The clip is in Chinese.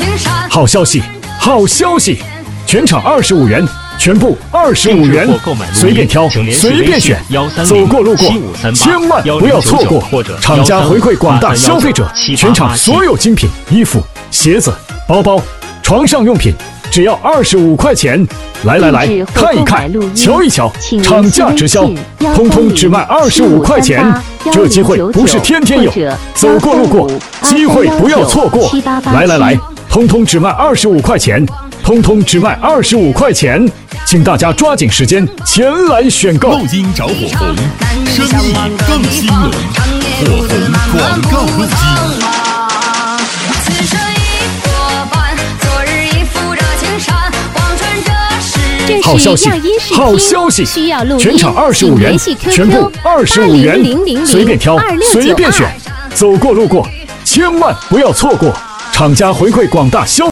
好消息，好消息！全场25元，全部25元，随便挑，随便选，走过路过千万不要错过！厂家回馈广大消费者，全场所有精品衣服、鞋子、包包、床上用品，只要25块钱。来，看一看，瞧一瞧，厂家直销，通通只卖25块钱。这机会不是天天有，走过路过，机会不要错过。来，通通只卖25块钱，通通只卖25块钱，请大家抓紧时间前来选购。 录音找火红，生意更兴隆，火红广告录音。 好消息，好消息！全场25元，全部25元，随便挑，随便选，走过路过千万不要错过！厂家回馈广大消